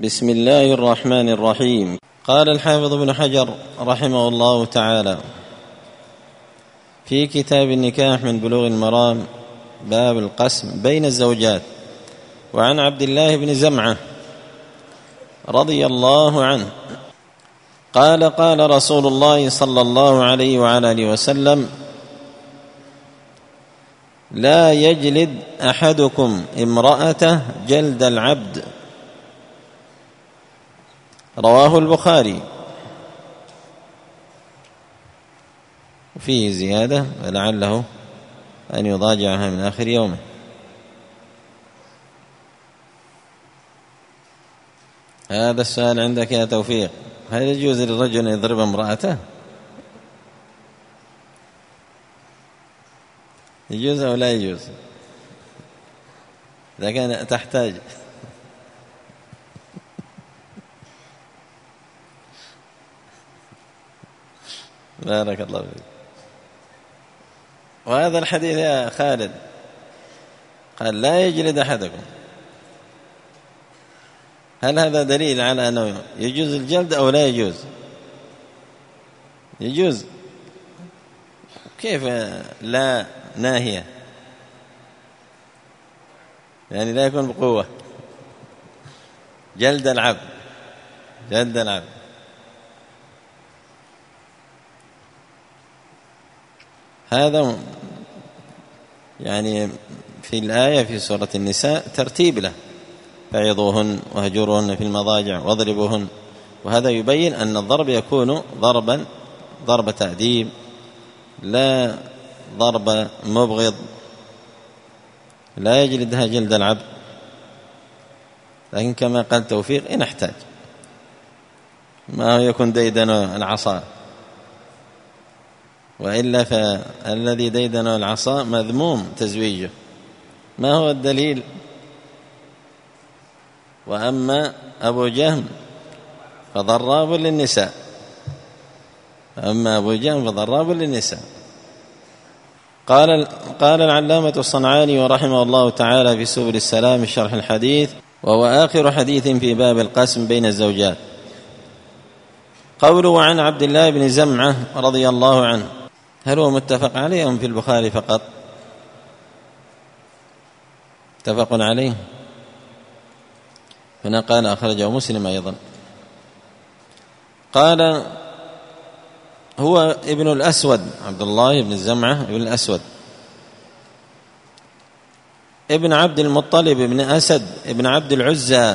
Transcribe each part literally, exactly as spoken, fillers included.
بسم الله الرحمن الرحيم. قال الحافظ ابن حجر رحمه الله تعالى في كتاب النكاح من بلوغ المرام باب القسم بين الزوجات: وعن عبد الله بن زمعة رضي الله عنه قال: قال رسول الله صلى الله عليه وعلى آله وسلم: لا يجلد أحدكم امرأته جلد العبد. رواه البخاري. وفيه زيادة ولعله أن يضاجعها من آخر يومه. هذا السؤال عندك يا توفيق: هل يجوز للرجل أن يضرب امرأته؟ يجوز أو لا يجوز؟ إذا كان تحتاج. بارك الله فيك. وهذا الحديث يا خالد قال: لا يجلد أحدكم، هل هذا دليل على أنه يجوز الجلد أو لا يجوز؟ يجوز. كيف لا ناهية؟ يعني لا يكون بقوة. جلد العبد، جلد العبد. هذا يعني في الآية في سورة النساء ترتيب له: فعظوهن وهجروهن في المضاجع واضربوهن. وهذا يبين أن الضرب يكون ضربا ضرب تأديب، لا ضرب مبغض. لا يجلدها جلد العبد، لكن كما قال توفيق: إن احتاج، ما هو يكون ديدن العصا، وإلا فالذي ديدن العصا مذموم تزويجه. ما هو الدليل؟ وأما أبو جهم فضراب للنساء، أما أبو جهم فضراب للنساء. قال قال العلامة الصنعاني ورحمه الله تعالى في سبل السلام شرح الحديث: وهو آخر حديث في باب القسم بين الزوجات. قوله: وعن عبد الله بن زمعة رضي الله عنه، هل هو متفق عليه أم في البخاري فقط؟ متفق عليه. هنا قال أخرجه مسلم أيضا. قال: هو ابن الأسود، عبد الله بن زمعة ابن الأسود ابن عبد المطلب ابن أسد ابن عبد العزى،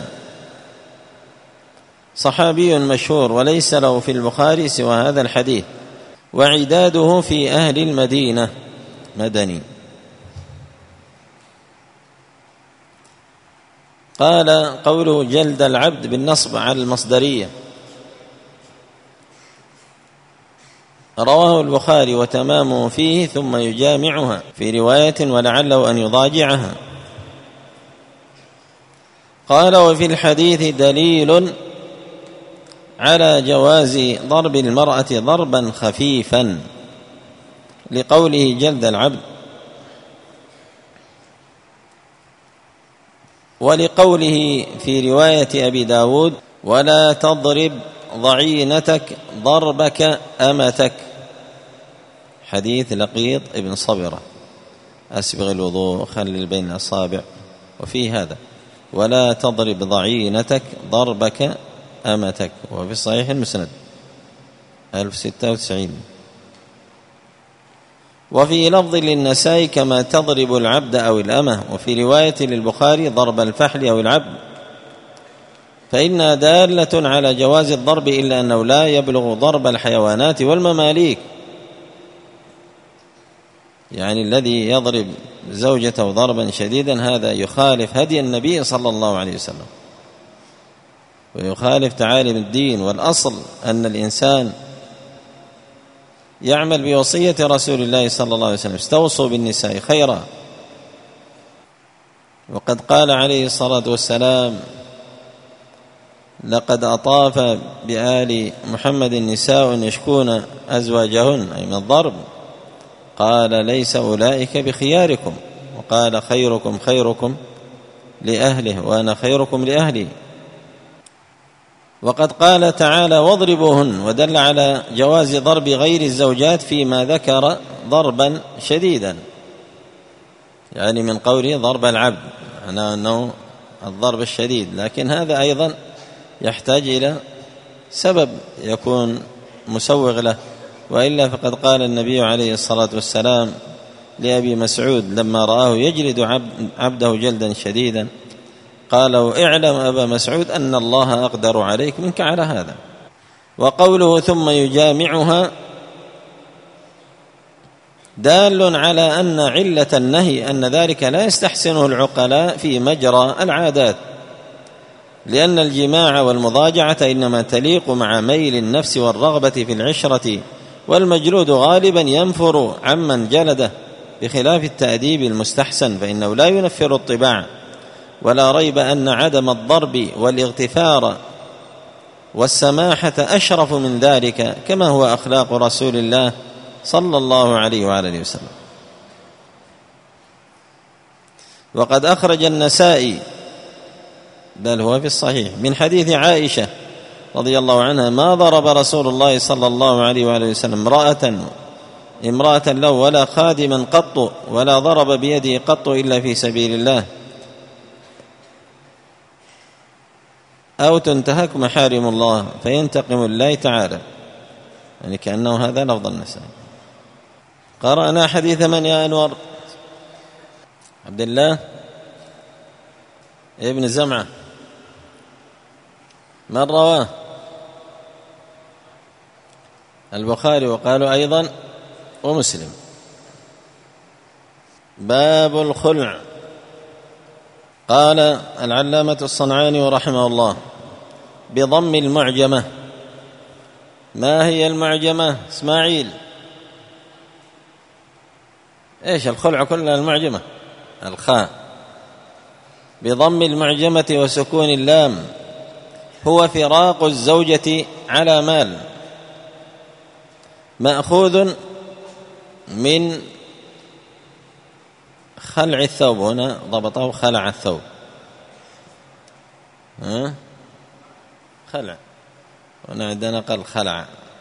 صحابي مشهور، وليس له في البخاري سوى هذا الحديث، وعداده في أهل المدينة، مدني. قال: قوله جلد العبد بالنصب على المصدرية. رواه البخاري وتمامه فيه، ثم يجامعها في رواية ولعله أن يضاجعها. قال: وفي الحديث دليل على جواز ضرب المرأة ضربا خفيفا، لقوله جلد العبد، ولقوله في رواية أبي داود: ولا تضرب ضعينتك ضربك أمتك، حديث لقيط ابن صبرة: أسبغ الوضوء، خلل بين الأصابع. وفي هذا: ولا تضرب ضعينتك ضربك أمتك، وفي صحيح المسند ألف وستة وتسعين. وفي لفظ للنسائي: كما تضرب العبد أو الأمة. وفي رواية للبخاري: ضرب الفحل أو العبد، فإنها دالة على جواز الضرب، إلا أنه لا يبلغ ضرب الحيوانات والمماليك. يعني الذي يضرب زوجته ضربا شديدا هذا يخالف هدي النبي صلى الله عليه وسلم، ويخالف تعاليم الدين. والأصل أن الإنسان يعمل بوصية رسول الله صلى الله عليه وسلم: استوصوا بالنساء خيرا. وقد قال عليه الصلاة والسلام: لقد أطاف بآل محمد نساء يشكون أزواجهن، أي من الضرب. قال: ليس أولئك بخياركم. وقال: خيركم خيركم لأهله وأنا خيركم لأهلي. وقد قال تعالى واضربوهن، ودل على جواز ضرب غير الزوجات فيما ذكر ضربا شديدا، يعني من قوله ضرب العبد معناه أنه الضرب الشديد، لكن هذا أيضا يحتاج إلى سبب يكون مسوغ له، وإلا فقد قال النبي عليه الصلاة والسلام لأبي مسعود لما رآه يجلد عبده جلدا شديدا قال اعلم أبا مسعود أن الله أقدر عليك منك على هذا. وقوله ثم يجامعها دال على أن علة النهي أن ذلك لا يستحسنه العقلاء في مجرى العادات، لأن الجماع والمضاجعة إنما تليق مع ميل النفس والرغبة في العشرة، والمجلود غالبا ينفر عمن جلده، بخلاف التأديب المستحسن فإنه لا ينفر الطباع. ولا ريب أن عدم الضرب والاغتفار والسماحة أشرف من ذلك، كما هو أخلاق رسول الله صلى الله عليه وآله وسلم. وقد أخرج النسائي بل هو في الصحيح من حديث عائشة رضي الله عنها ما ضرب رسول الله صلى الله عليه وآله وسلم امرأة امرأة له ولا خادما قط، ولا ضرب بيده قط إلا في سبيل الله أو تنتهك محارم الله فينتقم الله تعالى، يعني كأنه هذا لفظ النسائي. قرأنا حديث من يا أنور؟ عبد الله ابن زمعة. من رواه؟ البخاري وقالوا أيضا ومسلم. باب الخلع. قال العلامة الصنعاني رحمه الله بضم المعجمة. ما هي المعجمة إسماعيل؟ إيش الخلع كلها المعجمة الخاء. بضم المعجمة وسكون اللام. هو فراق الزوجة على مال، مأخوذ من خلع الثوب، هنا ضبطه خلع الثوب، ها خلع، هنا عندنا قال خلع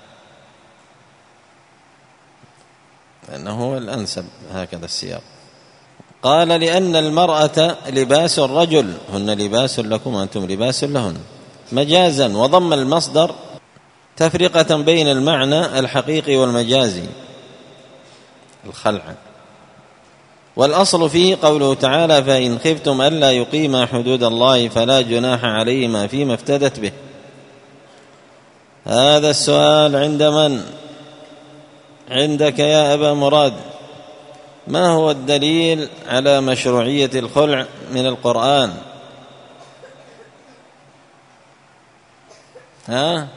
لأنه هو الأنسب هكذا السياق. قال لأن المرأة لباس الرجل، هن لباس لكم وأنتم لباس لهن، مجازا، وضم المصدر تفرقة بين المعنى الحقيقي والمجازي الخلع. والأصل فيه قوله تعالى فإن خفتم ألا يقيما حدود الله فلا جناح عليهما فيما افتدت به. هذا السؤال عند من؟ عندك يا أبا مراد. ما هو الدليل على مشروعية الخلع من القرآن؟ ها؟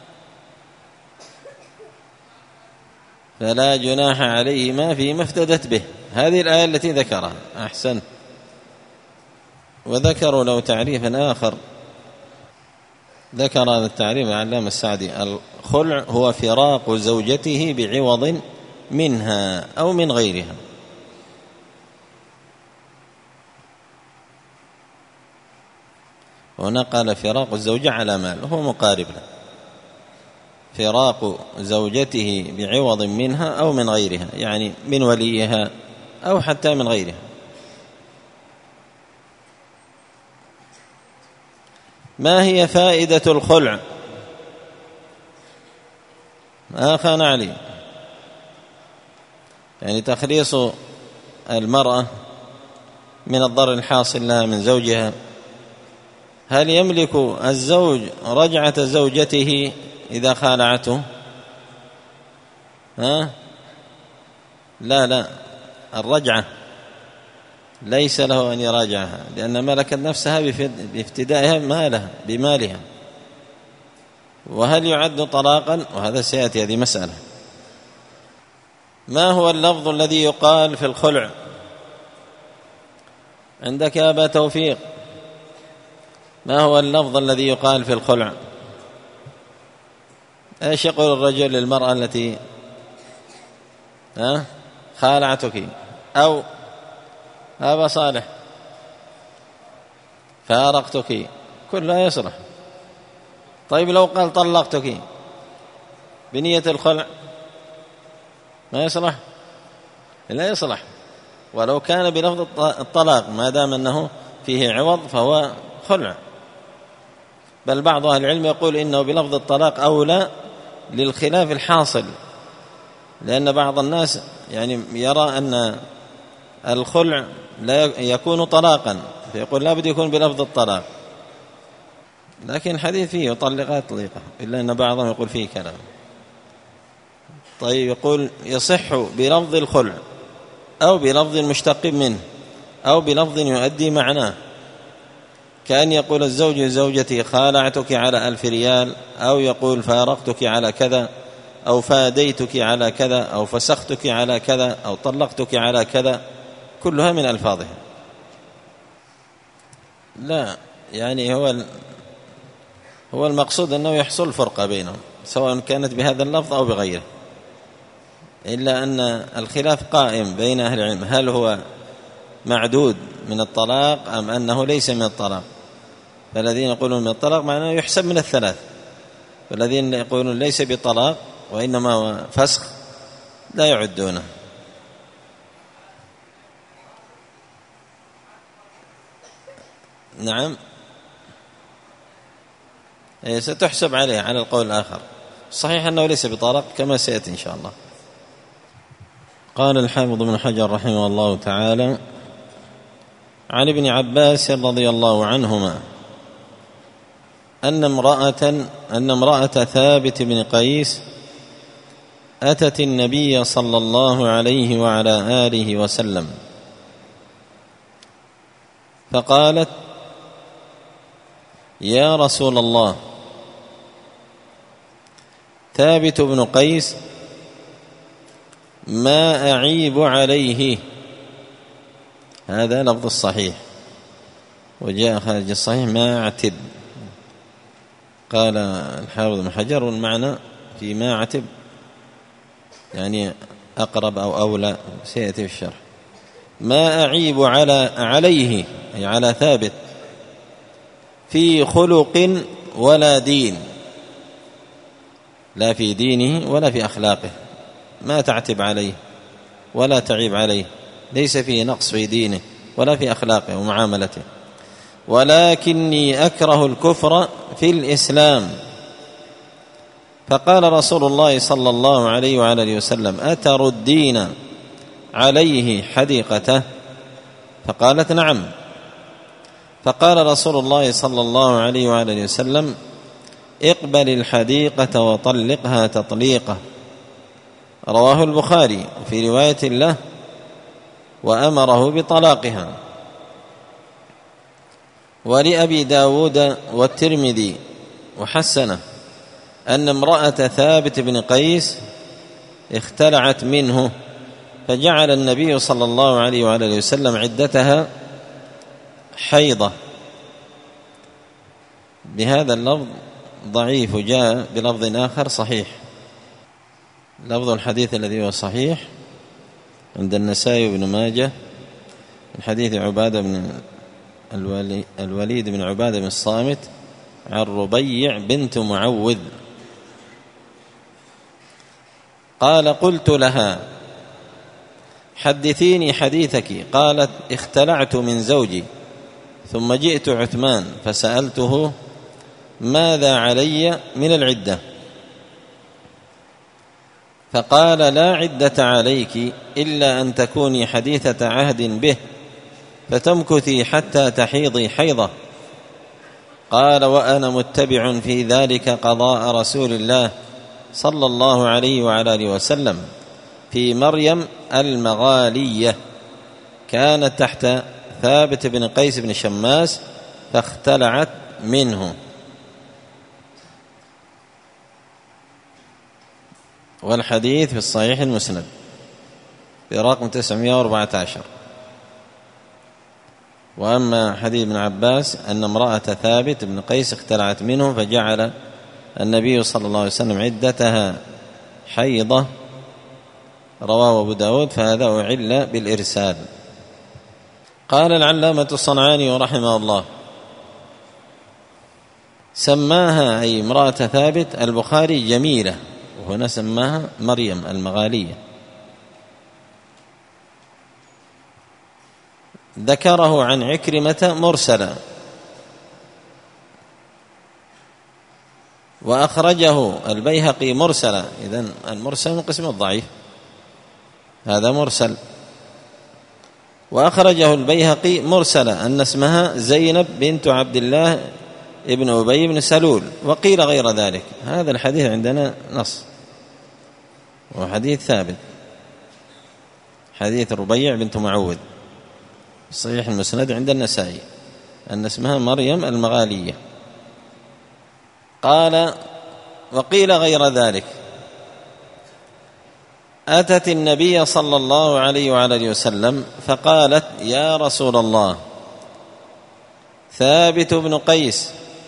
فلا جناح عليهما فيما افتدت به، هذه الآية التي ذكرها. أحسن. وذكروا له تعريفا آخر، ذكر هذا التعريف العلامة السعدي: الخلع هو فراق زوجته بعوض منها أو من غيرها. هنا قال فراق الزوجة على مال، هو مقارب له، فراق زوجته بعوض منها أو من غيرها، يعني من وليها أو حتى من غيرها. ما هي فائدة الخلع؟ آخان علي، يعني تخليص المرأة من الضرر الحاصل لها من زوجها. هل يملك الزوج رجعة زوجته إذا خالعته؟ ها؟ لا لا، الرجعة ليس له أن يراجعها، لأن ملكت نفسها بافتدائها مالها بمالها. وهل يعد طلاقا؟ وهذا سيأتي، هذه مسألة. ما هو اللفظ الذي يقال في الخلع؟ عندك يا أبا توفيق، ما هو اللفظ الذي يقال في الخلع؟ ايش يقول الرجل للمرأة التي ها خالعتك؟ أو أبا صالح فارقتك؟ كلها يصلح. طيب لو قال طلقتك بنية الخلع ما يصلح؟ لا يصلح. ولو كان بلفظ الطلاق ما دام أنه فيه عوض فهو خلع. بل بعض أهل العلم يقول إنه بلفظ الطلاق أولى للخلاف الحاصل، لأن بعض الناس يعني يرى أن الخلع لا يكون طلاقا، فيقول لا بد يكون بلفظ الطلاق، لكن حديث فيه يطلقها تطليقه، إلا أن بعضهم يقول فيه كلام. طيب يقول يصح بلفظ الخلع أو بلفظ مشتق منه أو بلفظ يؤدي معناه، كأن يقول الزوج لزوجتي خالعتك على ألف ريال، أو يقول فارقتك على كذا، أو فاديتك على كذا، أو فسختك على كذا، أو طلقتك على كذا، كلها من ألفاظها. لا يعني هو هو المقصود أنه يحصل فرقة بينهم سواء كانت بهذا اللفظ أو بغيره، إلا أن الخلاف قائم بين أهل العلم هل هو معدود من الطلاق أم أنه ليس من الطلاق. فالذين يقولون من الطلاق معناه يحسب من الثلاث، والذين يقولون ليس بطلاق وإنما هو فسخ لا يعدونه. نعم ستحسب عليه على القول الآخر. صحيح أنه ليس بطلاق كما سيأتي إن شاء الله. قال الحافظ بن حجر رحمه الله تعالى: عن ابن عباس رضي الله عنهما أن امرأة أن امرأة ثابت بن قيس أتت النبي صلى الله عليه وعلى آله وسلم فقالت: يا رسول الله، ثابت بن قيس ما أعيب عليه. هذا لفظ الصحيح، وجاء خارج الصحيح ما أعتب. قال الحافظ بن حجر والمعنى في ما أعتب يعني أقرب أو أولى، سيأتي في الشرح. ما أعيب على عليه أي على ثابت في خلق ولا دين، لا في دينه ولا في أخلاقه، ما تعتب عليه ولا تعيب عليه، ليس فيه نقص في دينه ولا في أخلاقه ومعاملته، ولكني أكره الكفر في الإسلام. فقال رسول الله صلى الله عليه وعلى آله وسلم: أتردين عليه حديقته؟ فقالت: نعم. فقال رسول الله صلى الله عليه وعلى آله وسلم: اقبل الحديقة وطلقها تطليقة. رواه البخاري في رواية له: وأمره بطلاقها. ولأبي داود والترمذي وحسنه أن امرأة ثابت بن قيس اختلعت منه، فجعل النبي صلى الله عليه وعلى وسلم عدتها حيضة. بهذا اللفظ ضعيف، جاء بلفظ آخر صحيح. لفظ الحديث الذي هو صحيح عند النسائي بن ماجه من حديث عبادة بن الوليد بن عبادة بن الصامت عن ربيع بنت معوذ قال: قلت لها: حدثيني حديثك. قالت: اختلعت من زوجي ثم جئت عثمان فسألته: ماذا علي من العدة؟ فقال: لا عدة عليك إلا أن تكوني حديثة عهد به فتمكثي حتى تحيضي حيضة. قال: وأنا متبع في ذلك قضاء رسول الله صلى الله عليه وعلى آله وسلم في مريم المغالية، كانت تحت ثابت بن قيس بن شماس فاختلعت منه. والحديث في الصحيح المسند برقم تسعمائة وأربعة عشر. وأما حديث ابن عباس أن امرأة ثابت بن قيس اختلعت منه فجعل النبي صلى الله عليه وسلم عدتها حيضة، رواه أبو داود، فهذا أعل بالإرسال. قال العلامة الصنعاني رحمه الله: سماها أي امرأة ثابت البخاري جميلة، وهنا سماها مريم المغالية. ذكره عن عكرمة مرسلا، وأخرجه البيهقي مرسلا. إذن المرسل من قسم الضعيف، هذا مرسل. وأخرجه البيهقي مرسلا أن اسمها زينب بنت عبد الله ابن أبي بن سلول، وقيل غير ذلك. هذا الحديث عندنا نص وحديث ثابت، حديث ربيع بنت معوذ صحيح المسند عند النسائي أن اسمها مريم المغالية. قال وقيل غير ذلك. أتت النبي صلى الله عليه وعلى وسلم فقالت يا رسول الله ثابت بن قيس،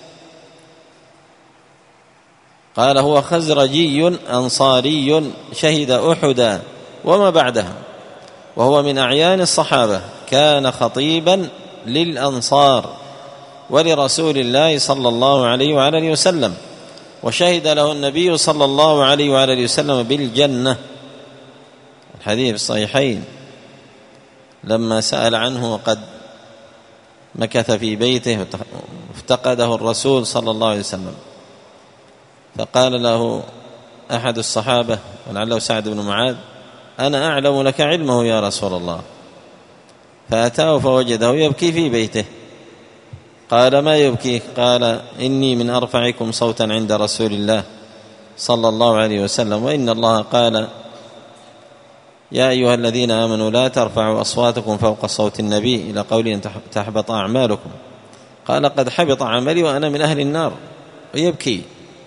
قال هو خزرجي أنصاري شهد أحدا وما بعدها، وهو من أعيان الصحابة، كان خطيبا للأنصار ولرسول الله صلى الله عليه وعلى وسلم، وشهد له النبي صلى الله عليه وعلى وسلم بالجنة. الحديث في الصحيحين لما سأل عنه وقد مكث في بيته وافتقده الرسول صلى الله عليه وسلم، فقال له أحد الصحابة ولعله سعد بن معاذ أنا أعلم لك علمه يا رسول الله، فأتاه فوجده يبكي في بيته. قال ما يبكيك؟ قال إني من أرفعكم صوتا عند رسول الله صلى الله عليه وسلم، وإن الله قال يا أيها الذين آمنوا لا ترفعوا أصواتكم فوق صوت النبي إلى قوله تحبط أعمالكم. قال قد حبط عملي وأنا من أهل النار، ويبكي.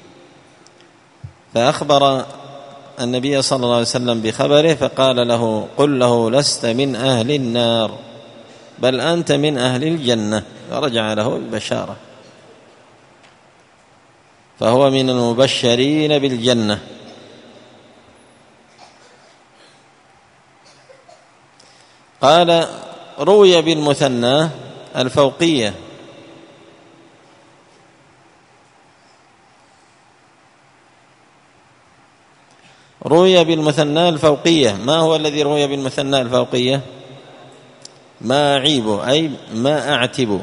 فأخبر النبي صلى الله عليه وسلم بخبره فقال له قل له لست من أهل النار بل أنت من أهل الجنة، فرجع له البشارة، فهو من المبشرين بالجنة. قال روي بالمثنى الفوقية، روي بالمثنى الفوقية. ما هو الذي روي بالمثنى الفوقية؟ ما أعيب أي ما أعتب،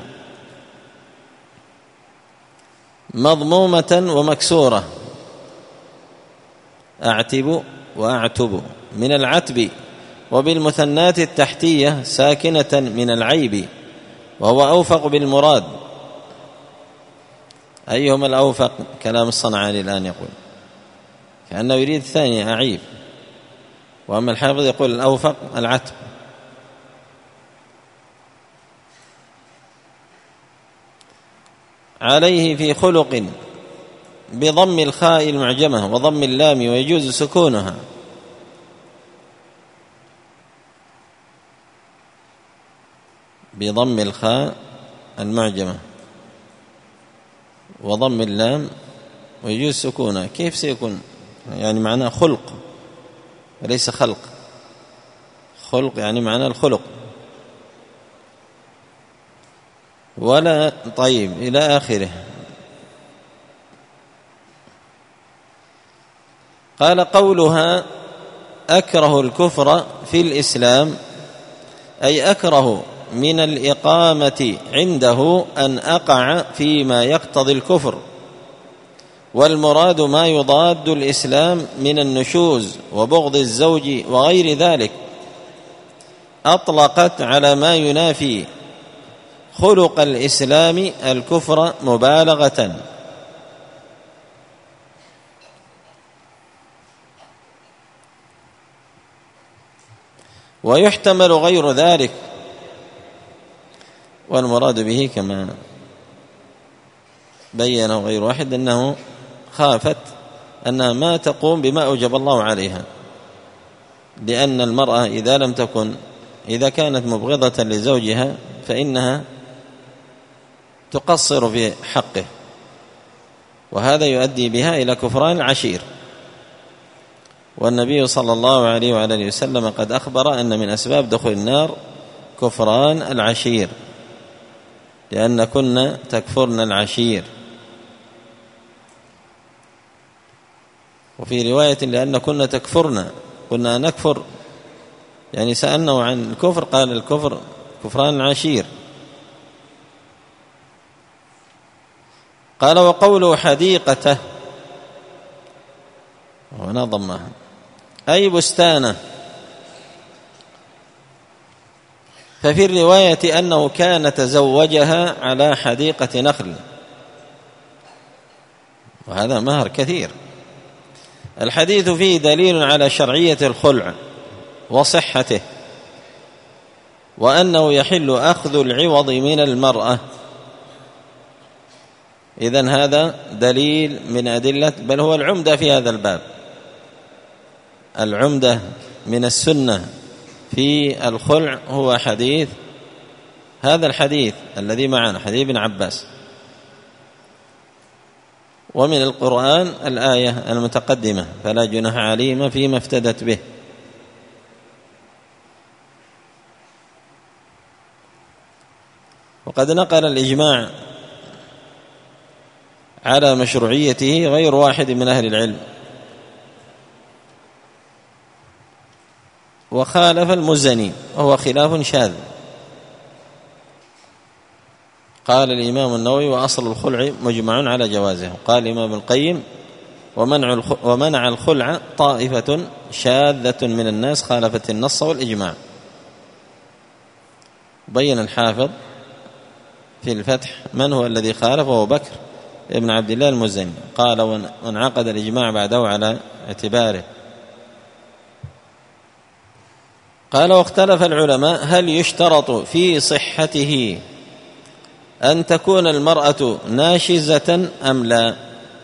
مضمومة ومكسورة، أعتب وأعتب من العتب، وبالمثنات التحتية ساكنة من العيب، وهو أوفق بالمراد. أيهما الأوفق؟ كلام الصنعاني الآن يقول كأنه يريد الثانية أعيب، وأما الحافظ يقول الأوفق العتب. عليه في خلق بضم الخاء المعجمة وضم اللام ويجوز سكونها. بضم الخاء المعجمة وضم اللام ويجوز سكونها. كيف سيكون؟ يعني معناه خلق وليس خلق. خلق يعني معناه الخلق. ولا طيب إلى آخره. قال قولها أكره الكفر في الإسلام أي أكره من الإقامة عنده أن أقع فيما يقتضي الكفر، والمراد ما يضاد الإسلام من النشوز وبغض الزوج وغير ذلك. أطلقت على ما ينافي خلق الإسلام الكفر مبالغة. ويحتمل غير ذلك، والمراد به كما بينه غير واحد أنه خافت أنها ما تقوم بما أوجب الله عليها، لأن المرأة إذا لم تكن إذا كانت مبغضة لزوجها فإنها تقصر في حقه، وهذا يؤدي بها إلى كفران العشير. والنبي صلى الله عليه وعلى وسلم قد أخبر أن من أسباب دخول النار كفران العشير، لأن كنا تكفرن العشير. وفي رواية لأن كنا تكفرنا، كنا نكفر، يعني سألنا عن الكفر قال الكفر كفران العشير. قال وقوله حديقته ونظمها أي بستانه، ففي الرواية أنه كان تزوجها على حديقة نخل، وهذا مهر كثير. الحديث فيه دليل على شرعية الخلع وصحته، وأنه يحل أخذ العوض من المرأة. إذن هذا دليل من أدلة، بل هو العمدة في هذا الباب، العمدة من السنة في الخلع هو حديث هذا الحديث الذي معنا، حديث ابن عباس. ومن القرآن الآية المتقدمة فلا جناح عليهما فيما افتدت به. وقد نقل الإجماع على مشروعيته غير واحد من أهل العلم، وخالف المزني وهو خلاف شاذ. قال الإمام النووي وأصل الخلع مجمع على جوازه. قال الإمام ابن القيم ومنع ومنع الخلع طائفة شاذة من الناس خالفت النص والإجماع. بين الحافظ في الفتح من هو الذي خالف، وهو بكر ابن عبد الله المزني. قال وانعقد الإجماع بعده على اعتباره. قال واختلف العلماء هل يشترط في صحته أن تكون المرأة ناشزة أم لا؟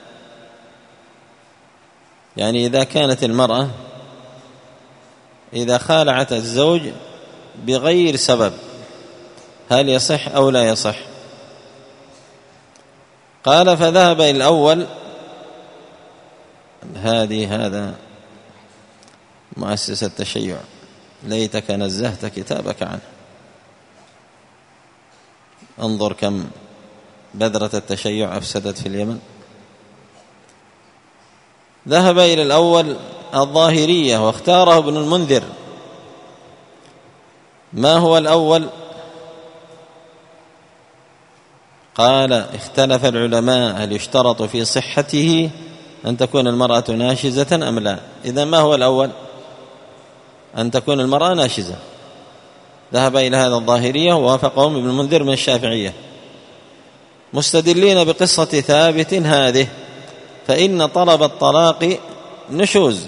يعني إذا كانت المرأة إذا خالعت الزوج بغير سبب هل يصح أو لا يصح؟ قال فذهب إلى الأول. هذه هذا مؤسسة التشيع، ليتك نزهت كتابك عنه. انظر كم بذرة التشيع أفسدت في اليمن. ذهب إلى الأول الظاهرية واختاره ابن المنذر. ما هو الأول؟ قال اختلف العلماء هل يشترط في صحته أن تكون المرأة ناشزة أم لا؟ إذن ما هو الأول؟ أن تكون المرأة ناشزة. ذهب إلى هذا الظاهرية ووافقهم ابن المنذر من الشافعية، مستدلين بقصة ثابت هذه، فإن طلب الطلاق نشوز،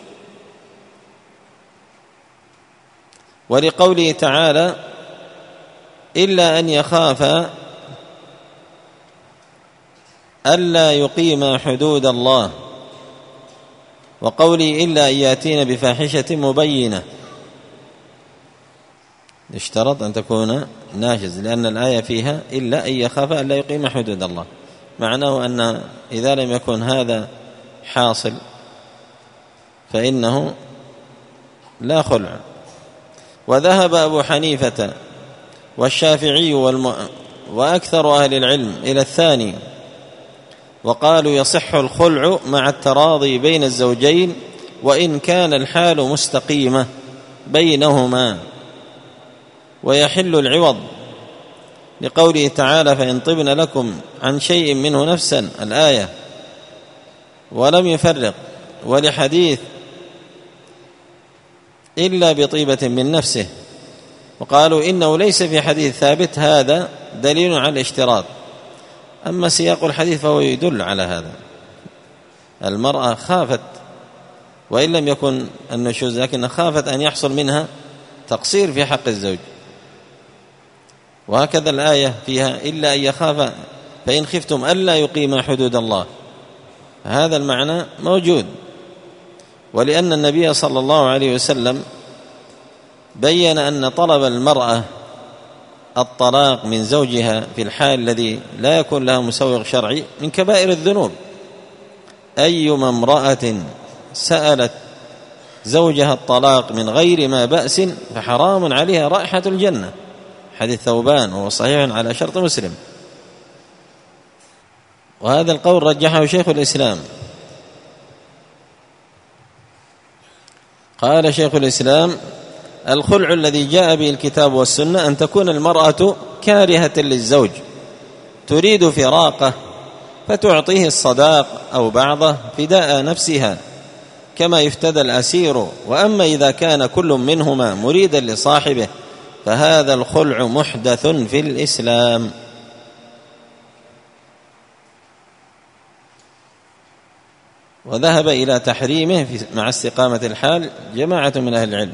ولقوله تعالى إلا أن يخافا ألا يقيما حدود الله، وقوله إلا أن يأتين بفاحشة مبينة. اشترط أن تكون ناشز لأن الآية فيها إلا أن يخاف ألا يقيم حدود الله، معناه أن إذا لم يكن هذا حاصل فإنه لا خلع. وذهب أبو حنيفة والشافعي والم... وأكثر أهل العلم إلى الثاني، وقالوا يصح الخلع مع التراضي بين الزوجين وإن كان الحال مستقيمة بينهما، ويحل العوض لقوله تعالى فإن طبن لكم عن شيء منه نفسا الآية، ولم يفرق، ولحديث إلا بطيبة من نفسه. وقالوا إنه ليس في حديث ثابت هذا دليل على الاشتراط، أما سياق الحديث فهو يدل على هذا. المرأة خافت وإن لم يكن النشوز، لكن خافت أن يحصل منها تقصير في حق الزوج، وهكذا الآية فيها إلا أن يخاف فإن خفتم ألا يقيم حدود الله، هذا المعنى موجود. ولأن النبي صلى الله عليه وسلم بيّن أن طلب المرأة الطلاق من زوجها في الحال الذي لا يكون لها مسوغ شرعي من كبائر الذنوب. أيما امرأة سألت زوجها الطلاق من غير ما بأس فحرام عليها رائحة الجنة، حديث ثوبان وهو صحيح على شرط مسلم. وهذا القول رجحه شيخ الإسلام قال شيخ الإسلام: الخلع الذي جاء به الكتاب والسنة أن تكون المرأة كارهة للزوج تريد فراقه فتعطيه الصداق أو بعضه فداء نفسها كما يفتدى الأسير. وأما إذا كان كل منهما مريدا لصاحبه فهذا الخلع محدث في الإسلام. وذهب إلى تحريمه مع استقامة الحال جماعة من أهل العلم.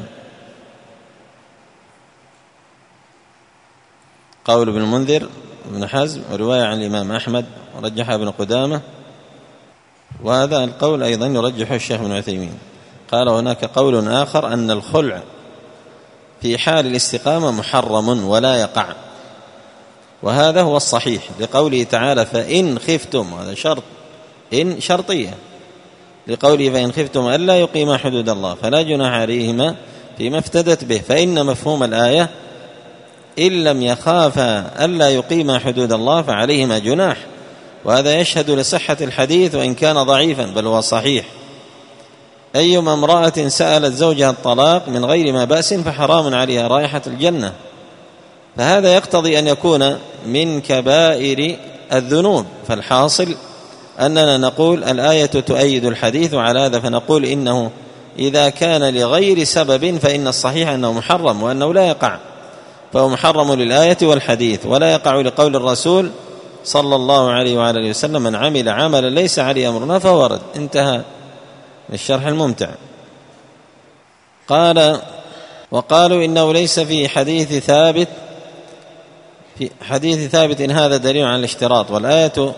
قول ابن المنذر ابن حزم ورواية عن الإمام أحمد ورجحها ابن قدامة، وهذا القول أيضا يرجحه الشيخ ابن عثيمين. قال هناك قول آخر أن الخلع في حال الاستقامة محرم ولا يقع، وهذا هو الصحيح لقوله تعالى: فإن خفتم، هذا شرط، إن شرطية، لقوله: فإن خفتم ألا يقيما حدود الله فلا جناح عليهما فيما افتدت به. فإن مفهوم الآية إن لم يخافا ألا يقيما حدود الله فعليهما جناح، وهذا يشهد لصحة الحديث وإن كان ضعيفا بل هو صحيح. أيما امرأة سألت زوجها الطلاق من غير ما بأس فحرام عليها رائحة الجنة، فهذا يقتضي أن يكون من كبائر الذنوب. فالحاصل أننا نقول الآية تؤيد الحديث، وعلى هذا فنقول إنه إذا كان لغير سبب فإن الصحيح أنه محرم وأنه لا يقع، فهو محرم للآية والحديث، ولا يقع لقول الرسول صلى الله عليه وعلى وسلم: من عمل عملا ليس عليه أمرنا فهو رد. انتهى الشرح الممتع. قال: وقالوا إنه ليس في حديث ثابت في حديث ثابت إن هذا دليل على الاشتراط، والآية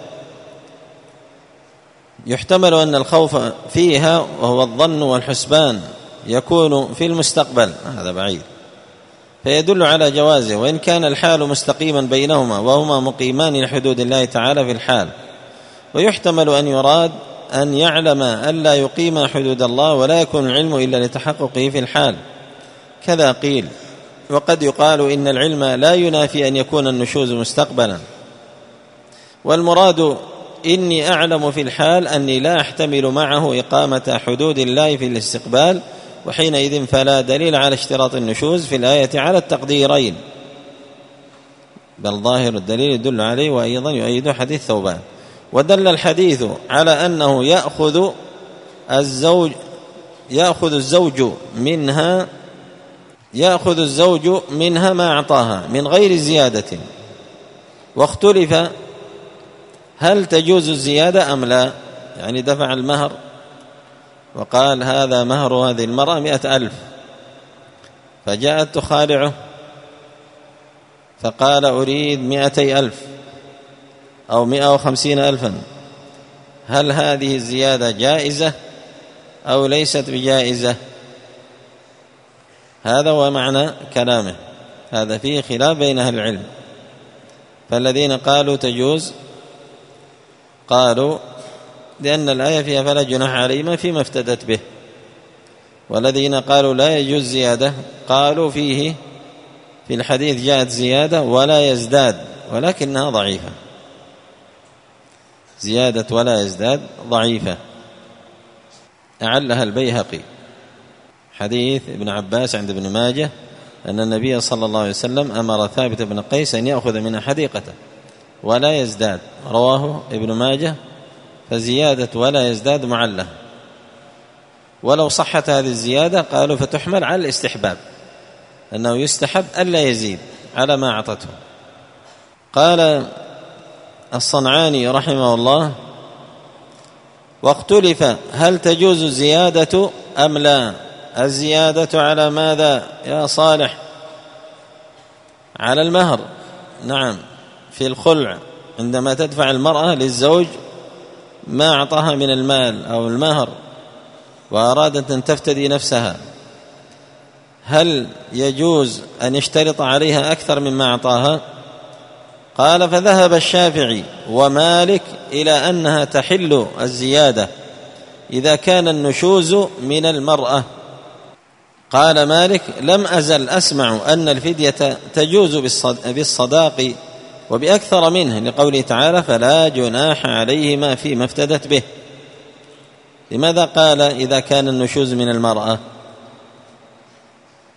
يحتمل أن الخوف فيها وهو الظن والحسبان يكون في المستقبل، هذا بعيد، فيدل على جوازه، وإن كان الحال مستقيما بينهما وهما مقيمان لحدود الله تعالى في الحال. ويحتمل أن يراد أن يعلم ألا يقيم حدود الله ولا يكون العلم إلا لتحققه في الحال، كذا قيل. وقد يقال إن العلم لا ينافي أن يكون النشوز مستقبلا، والمراد إني أعلم في الحال أني لا أحتمل معه إقامة حدود الله في الاستقبال، وحينئذ فلا دليل على اشتراط النشوز في الآية على التقديرين، بل ظاهر الدليل يدل عليه، وأيضا يؤيد حديث ثوبان. ودل الحديث على أنه يأخذ الزوج يأخذ الزوج منها يأخذ الزوج منها ما أعطاها من غير زيادة، واختلف هل تجوز الزيادة أم لا، يعني دفع المهر وقال هذا مهر هذه المرأة مئة ألف، فجاءت تخالعه فقال أريد مئتي ألف أو مئة وخمسين ألفا، هل هذه الزيادة جائزة أو ليست بجائزة؟ هذا هو معنى كلامه، هذا فيه خلاف بين أهل العلم. فالذين قالوا تجوز قالوا لأن الآية فيها فلا جناح عليهما فيما افتدت به، والذين قالوا لا يجوز زيادة قالوا فيه في الحديث جاءت زيادة ولا يزداد، ولكنها ضعيفة، زيادة ولا يزداد ضعيفة، أعلها البيهقي حديث ابن عباس عند ابن ماجه أن النبي صلى الله عليه وسلم أمر ثابت بن قيس أن يأخذ من حديقته ولا يزداد، رواه ابن ماجه، فزيادة ولا يزداد معله. ولو صحت هذه الزيادة قالوا فتحمل على الاستحباب، أنه يستحب ألا يزيد على ما أعطته. قال الصنعاني رحمه الله: واختلف هل تجوز الزيادة أم لا. الزيادة على ماذا يا صالح؟ على المهر، نعم، في الخلع عندما تدفع المرأة للزوج ما أعطاها من المال أو المهر وأرادت أن تفتدي نفسها، هل يجوز أن يشترط عليها أكثر مما أعطاها؟ قال: فذهب الشافعي ومالك إلى أنها تحل الزيادة إذا كان النشوز من المرأة. قال مالك: لم أزل أسمع أن الفدية تجوز بالصداق وبأكثر منه، لقوله تعالى: فلا جناح عليهما فيما افتدت به. لماذا قال إذا كان النشوز من المرأة؟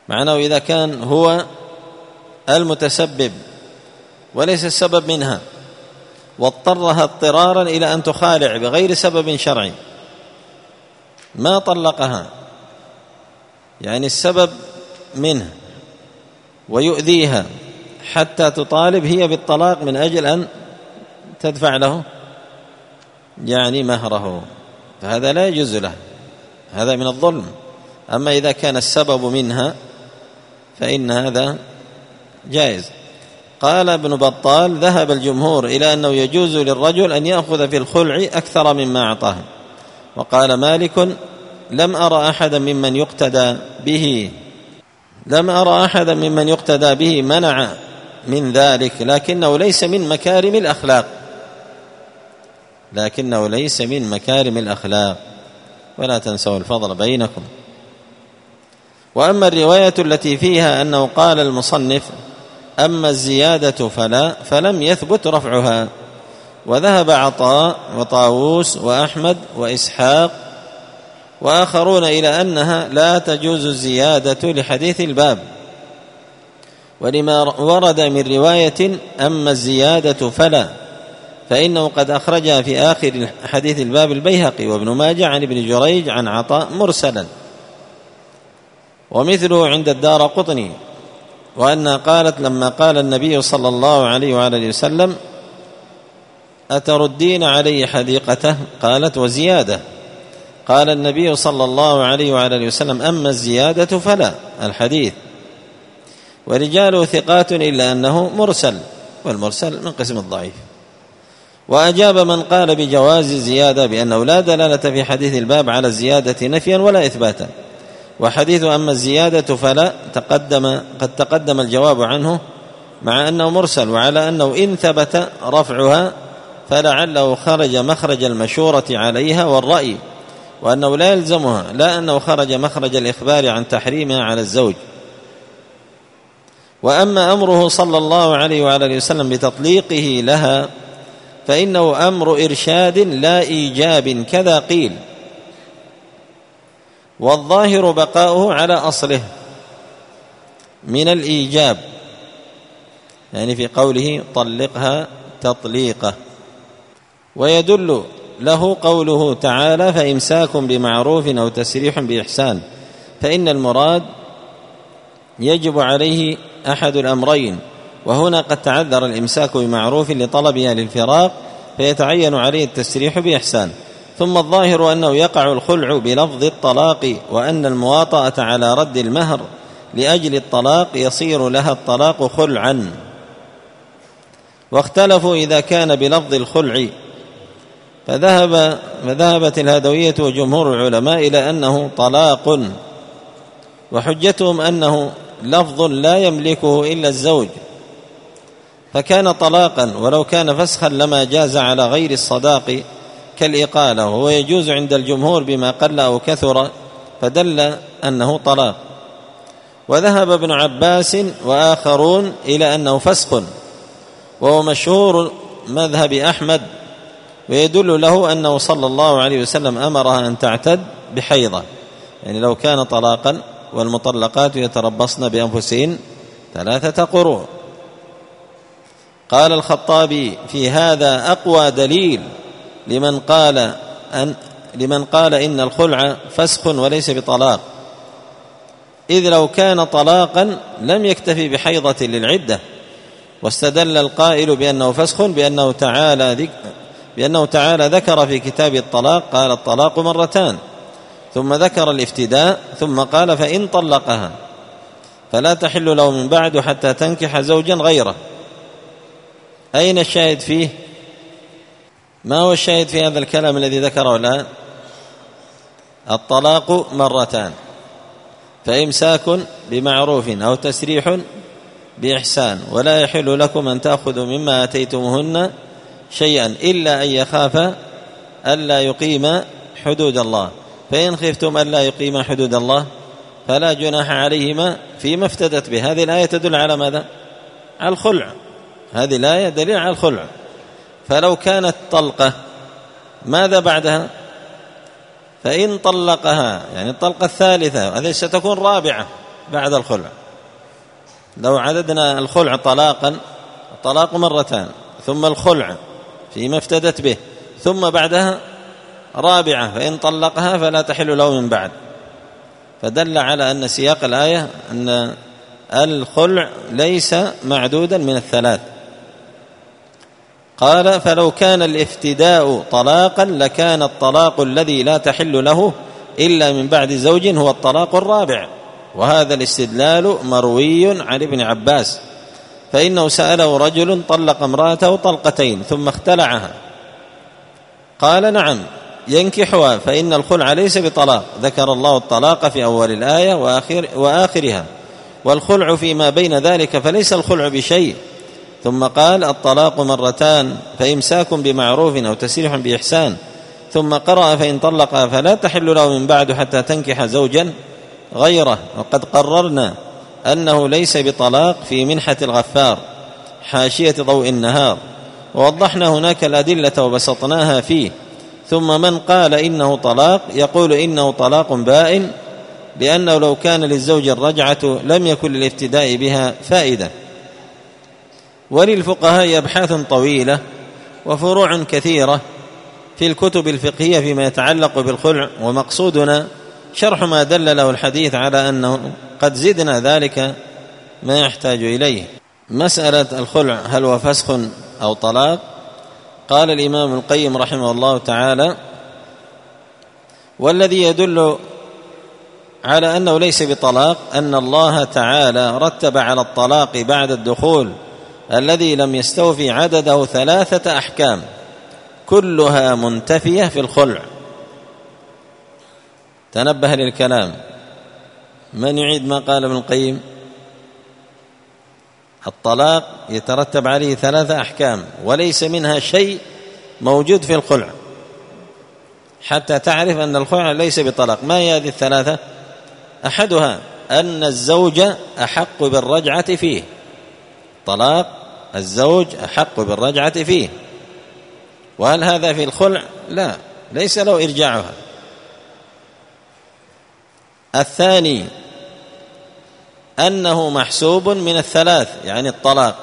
معناه إذا كان هو المتسبب وليس السبب منها واضطرها اضطرارا إلى أن تخالع بغير سبب شرعي ما طلقها، يعني السبب منه ويؤذيها حتى تطالب هي بالطلاق من أجل أن تدفع له يعني مهره، فهذا لا يجوز له، هذا من الظلم. أما إذا كان السبب منها فإن هذا جائز. قال ابن بطال: ذهب الجمهور إلى أنه يجوز للرجل أن يأخذ في الخلع أكثر مما أعطاه. وقال مالك: لم أرى أحدا ممن يقتدى به لم أرى أحدا ممن يقتدى به منع من ذلك، لكنه ليس من مكارم الأخلاق لكنه ليس من مكارم الأخلاق ولا تنسوا الفضل بينكم. وأما الرواية التي فيها أنه قال المصنف: أما الزيادة فلا، فلم يثبت رفعها. وذهب عطاء وطاووس وأحمد وإسحاق وآخرون إلى أنها لا تجوز الزيادة لحديث الباب، ولما ورد من رواية أما الزيادة فلا، فإنه قد أخرجها في آخر حديث الباب البيهقي وابن ماجه عن ابن جريج عن عطاء مرسلا، ومثله عند الدارقطني. وأنها قالت لما قال النبي صلى الله عليه وآله وسلم: أتردين علي حديقته؟ قالت: وزيادة. قال النبي صلى الله عليه وآله وسلم: أما الزيادة فلا، الحديث. ورجاله ثقات إلا أنه مرسل، والمرسل من قسم الضعيف. وأجاب من قال بجواز الزيادة بأنه لا دلالة في حديث الباب على الزيادة نفيا ولا إثباتا، وحديث أما الزيادة فلا تقدم قد تقدم الجواب عنه مع أنه مرسل، وعلى أنه إن ثبت رفعها فلعله خرج مخرج المشورة عليها والرأي، وأنه لا يلزمها، لا أنه خرج مخرج الإخبار عن تحريمها على الزوج. وأما أمره صلى الله عليه وآله وسلم بتطليقه لها فإنه أمر إرشاد لا إيجاب كذا قيل، والظاهر بقاؤه على أصله من الإيجاب، يعني في قوله طلقها تطليقه. ويدل له قوله تعالى: فإمساك بمعروف أو تسريح بإحسان، فإن المراد يجب عليه أحد الأمرين، وهنا قد تعذر الإمساك بمعروف لطلبها للفراق فيتعين عليه التسريح بإحسان. ثم الظاهر أنه يقع الخلع بلفظ الطلاق، وأن المواطأة على رد المهر لأجل الطلاق يصير لها الطلاق خلعا. واختلفوا إذا كان بلفظ الخلع، فذهب فذهبت الهدوية وجمهور العلماء إلى أنه طلاق، وحجتهم أنه لفظ لا يملكه إلا الزوج، فكان طلاقا، ولو كان فسخا لما جاز على غير الصداق كالإقالة، وهو يجوز عند الجمهور بما قل أو كثر، فدل أنه طلاق. وذهب ابن عباس وآخرون إلى أنه فسخ، وهو مشهور مذهب أحمد، ويدل له أنه صلى الله عليه وسلم أمرها أن تعتد بحيضة، يعني لو كان طلاقا والمطلقات يتربصن بأنفسهن ثلاثة قروء. قال الخطابي: في هذا أقوى دليل لمن قال أن لمن قال إن الخلع فسخ وليس بطلاق، إذ لو كان طلاقا لم يكتفي بحيضة للعدة. واستدل القائل بأنه فسخ بأنه تعالى ذك بأنه تعالى ذكر في كتاب الطلاق قال: الطلاق مرتان، ثم ذكر الافتداء، ثم قال: فإن طلقها فلا تحل له من بعد حتى تنكح زوجا غيره. أين الشاهد فيه؟ ما هو الشاهد في هذا الكلام الذي ذكره الآن؟ الطلاق مرتان، فإمساك بمعروف أو تسريح بإحسان، ولا يحل لكم أن تأخذوا مما آتيتموهن شيئا إلا أن يخافا ألا يقيما حدود الله، فإن خفتم ألا يقيما حدود الله فلا جناح عليهما فيما افتدت به. هذه الآية تدل على ماذا؟ على الخلع، هذه الآية دليل على الخلع. فلو كانت طلقة ماذا بعدها؟ فإن طلقها، يعني الطلقة الثالثة، هذه ستكون رابعة، بعد الخلع. لو عددنا الخلع طلاقا، الطلاق مرتان، ثم الخلع فيما افتدت به، ثم بعدها رابعة فإن طلقها فلا تحل له من بعد، فدل على أن سياق الآية أن الخلع ليس معدودا من الثلاث. قال: فلو كان الافتداء طلاقا لكان الطلاق الذي لا تحل له إلا من بعد زوج هو الطلاق الرابع. وهذا الاستدلال مروي عن ابن عباس، فإنه سأله رجل طلق امرأته طلقتين ثم اختلعها، قال: نعم ينكحها فإن الخلع ليس بطلاق. ذكر الله الطلاق في أول الآية وآخر وآخرها، والخلع فيما بين ذلك فليس الخلع بشيء. ثم قال: الطلاق مرتان فإمساك بمعروف أو تسريح بإحسان. ثم قرأ: فإن طلقها فلا تحل له من بعد حتى تنكح زوجا غيره. وقد قررنا أنه ليس بطلاق في منحة الغفار حاشية ضوء النهار، ووضحنا هناك الأدلة وبسطناها فيه. ثم من قال إنه طلاق يقول إنه طلاق بائن، لأنه لو كان للزوج الرجعة لم يكن للافتداء بها فائدة. وللفقهاء أبحاث طويلة وفروع كثيرة في الكتب الفقهية فيما يتعلق بالخلع، ومقصودنا شرح ما دل له الحديث على أنه قد زدنا ذلك ما يحتاج إليه. مسألة الخلع هل هو فسخ أو طلاق؟ قال الإمام القيم رحمه الله تعالى: والذي يدل على أنه ليس بطلاق أن الله تعالى رتب على الطلاق بعد الدخول الذي لم يستوفي عدده ثلاثة أحكام كلها منتفية في الخلع. تنبه للكلام، من يعيد ما قال ابن القيم؟ الطلاق يترتب عليه ثلاثة أحكام وليس منها شيء موجود في الخلع، حتى تعرف أن الخلع ليس بطلاق. ما هي هذه الثلاثة؟ أحدها أن الزوج أحق بالرجعة فيه، طلاق الزوج أحق بالرجعة فيه. وهل هذا في الخلع؟ لا، ليس له إرجاعها. الثاني أنه محسوب من الثلاث، يعني الطلاق،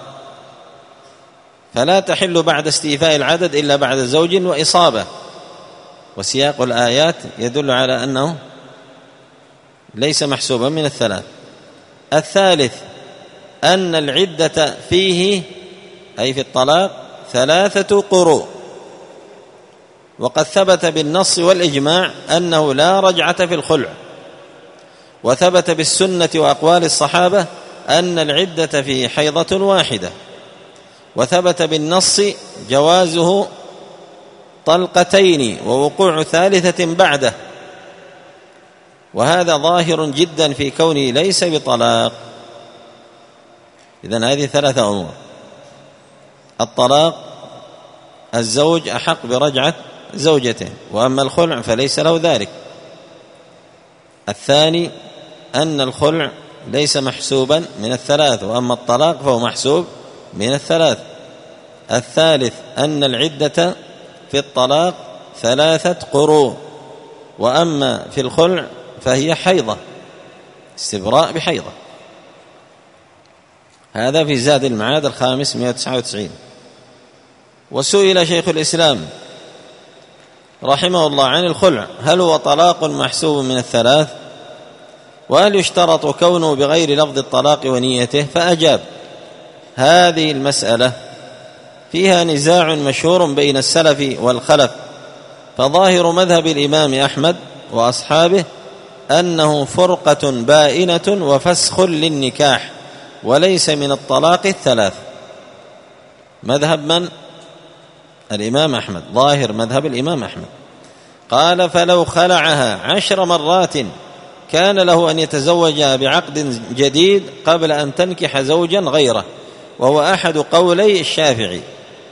فلا تحل بعد استيفاء العدد إلا بعد زوج وإصابة، وسياق الآيات يدل على أنه ليس محسوبا من الثلاث. الثالث أن العدة فيه أي في الطلاق ثلاثة قروء، وقد ثبت بالنص والإجماع أنه لا رجعة في الخلع، وثبت بالسنة وأقوال الصحابة أن العدة فيه حيضة واحدة، وثبت بالنص جوازه طلقتين ووقوع ثالثة بعده، وهذا ظاهر جدا في كونه ليس بطلاق. إذن هذه ثلاثة أمور: الطلاق الزوج أحق برجعة زوجته، وأما الخلع فليس له ذلك. الثاني أن الخلع ليس محسوبا من الثلاث، وأما الطلاق فهو محسوب من الثلاث. الثالث أن العدة في الطلاق ثلاثة قروء، وأما في الخلع فهي حيضة، استبراء بحيضة. هذا في زاد المعاد الخامس مئة وتسعة وتسعين. وسئل شيخ الإسلام رحمه الله عن الخلع هل هو طلاق محسوب من الثلاث، وهل يشترط كونه بغير لفظ الطلاق ونيته؟ فأجاب: هذه المسألة فيها نزاع مشهور بين السلف والخلف، فظاهر مذهب الإمام أحمد وأصحابه أنه فرقة بائنة وفسخ للنكاح وليس من الطلاق الثلاث. مذهب من؟ الإمام أحمد، ظاهر مذهب الإمام أحمد. قال: فلو خلعها عشر مرات كان له أن يتزوجها بعقد جديد قبل أن تنكح زوجا غيره، وهو أحد قولي الشافعي،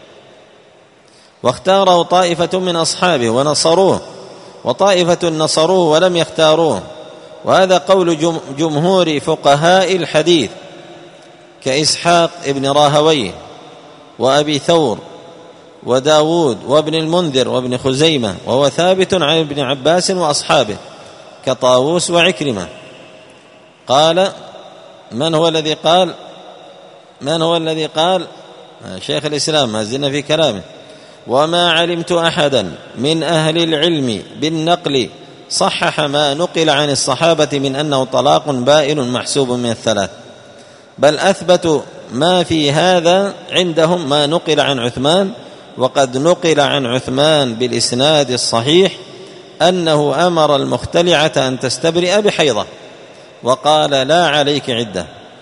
واختاره طائفة من أصحابه ونصروه، وطائفة نصروه ولم يختاروه، وهذا قول جمهور فقهاء الحديث كإسحاق ابن راهويه وأبي ثور وداود وابن المنذر وابن خزيمة، وهو ثابت عن ابن عباس وأصحابه كطاووس وعكرمة. قال من هو الذي قال من هو الذي قال شيخ الإسلام ما زلنا في كلامه: وما علمت أحدا من أهل العلم بالنقل صحح ما نقل عن الصحابة من أنه طلاق بائن محسوب من الثلاث، بل أثبت ما في هذا عندهم ما نقل عن عثمان، وقد نقل عن عثمان بالإسناد الصحيح أنه أمر المختلعة أن تستبرئ بحيضة وقال: لا عليك عدة.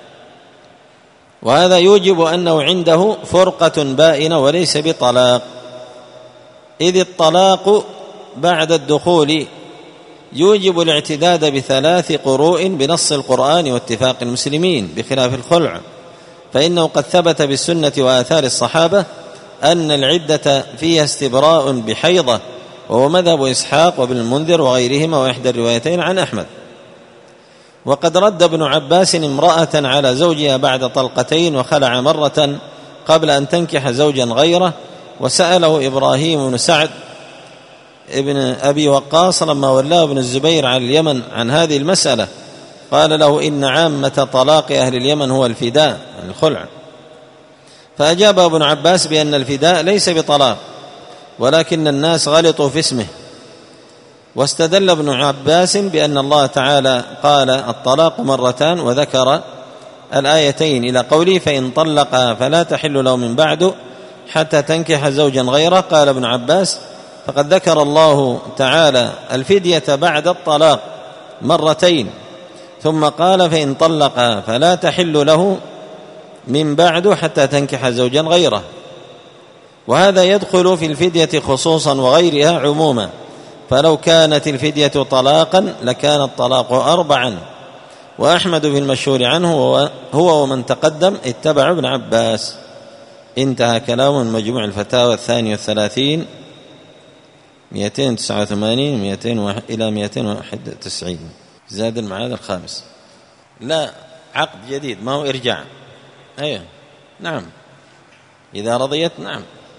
وهذا يوجب أنه عنده فرقة بائنة وليس بطلاق، إذ الطلاق بعد الدخول يوجب الاعتداد بثلاث قروء بنص القرآن واتفاق المسلمين، بخلاف الخلع فإنه قد ثبت بالسنة وآثار الصحابة أن العدة فيها استبراء بحيضة، وهو مذهب إسحاق وابن المنذر وغيرهما وإحدى الروايتين عن أحمد. وقد رد ابن عباس امرأة على زوجها بعد طلقتين وخلع مرة قبل أن تنكح زوجا غيره، وسأله إبراهيم بن سعد ابن أبي وقاص لما ولاه ابن الزبير عن اليمن عن هذه المسألة، قال له: إن عامة طلاق أهل اليمن هو الفداء، الخلع. فأجاب ابن عباس بأن الفداء ليس بطلاق، ولكن الناس غلطوا في اسمه. واستدل ابن عباس بأن الله تعالى قال الطلاق مرتان، وذكر الآيتين إلى قوله: فإن طلقها فلا تحل له من بعد حتى تنكح زوجا غيره. قال ابن عباس: فقد ذكر الله تعالى الفدية بعد الطلاق مرتين، ثم قال: فإن طلقها فلا تحل له من بعد حتى تنكح زوجا غيره. وهذا يدخل في الفدية خصوصا وغيرها عموما، فلو كانت الفدية طلاقا لكان الطلاق أربعا. وأحمد في المشهور عنه هو ومن تقدم اتبع ابن عباس. انتهى كلام من مجموع الفتاوى الثاني والثلاثين مئتين وتسعة وثمانين مئتين إلى مئتين وواحد وتسعين. زاد المعاد الخامس. لا، عقد جديد، ما هو إرجاع. أيه نعم، إذا رضيت نعم.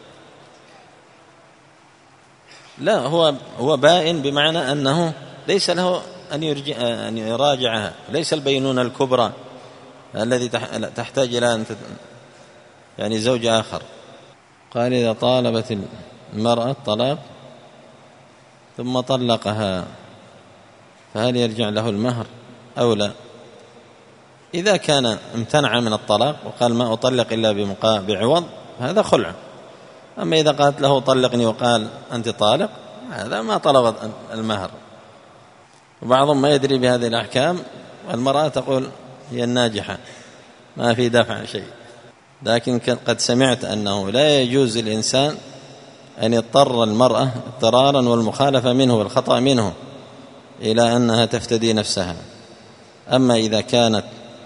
لا، هو هو بائن بمعنى أنه ليس له أن يرجع أن يراجعها، ليس البينونة الكبرى الذي تحتاج إلى أن يعني زوج آخر. قال: إذا طالبت المرأة الطلاق ثم طلقها فهل يرجع له المهر أو لا؟ إذا كان امتنع من الطلاق وقال ما أطلق إلا بعوض هذا خلع. أما إذا قالت له طلقني وقال أنت طالق هذا ما طلب المهر. وبعضهم ما يدري بهذه الأحكام، والمرأة تقول هي الناجحة ما في دفع شيء. لكن قد سمعت أنه لا يجوز الإنسان أن يضطر المرأة اضطرارا والمخالفة منه والخطأ منه إلى أنها تفتدي نفسها. أما إذا كانت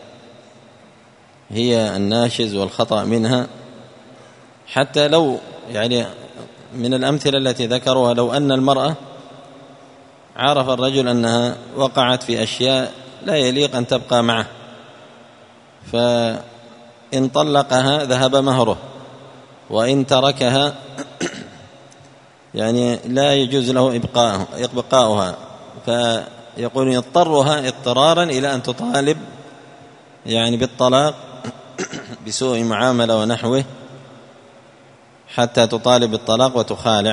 هي الناشز والخطأ منها، حتى لو يعني من الأمثلة التي ذكروها، لو أن المرأة عرف الرجل أنها وقعت في أشياء لا يليق أن تبقى معه، فإن طلقها ذهب مهره، وإن تركها يعني لا يجوز له إبقاؤها، فيقول يضطرها اضطرارا إلى أن تطالب يعني بالطلاق بسوء معاملة ونحوه حتى تطالب بالطلاق وتخالع.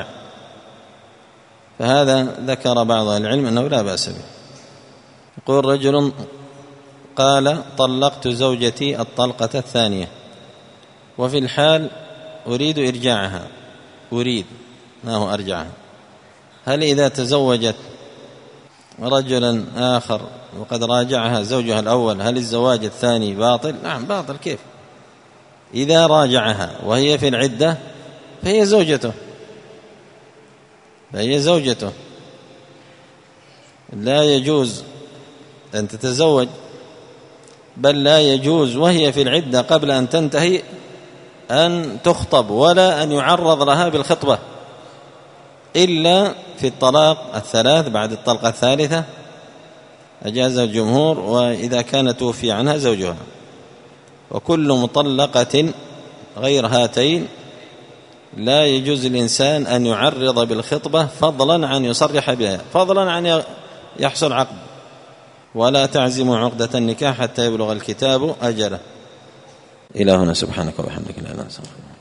فهذا ذكر بعض العلم أنه لا بأس به. يقول رجل قال: طلقت زوجتي الطلقة الثانية وفي الحال أريد إرجاعها، أريد ما هو أرجعها، هل إذا تزوجت رجلا آخر وقد راجعها زوجها الأول هل الزواج الثاني باطل؟ نعم باطل. كيف؟ إذا راجعها وهي في العدة فهي زوجته فهي زوجته لا يجوز أن تتزوج، بل لا يجوز وهي في العدة قبل أن تنتهي أن تخطب ولا أن يعرض لها بالخطبة، إلا في الطلاق الثلاث بعد الطلقة الثالثة أجاز الجمهور، وإذا كان توفي عنها زوجها. وكل مطلقة غير هاتين لا يجوز الإنسان أن يعرض بالخطبة فضلا عن يصرح بها، فضلا عن يحصل عقد. ولا تعزموا عقدة النكاح حتى يبلغ الكتاب أجله. إلى هنا، سبحانك وبحمدك لا إله إلا أنت.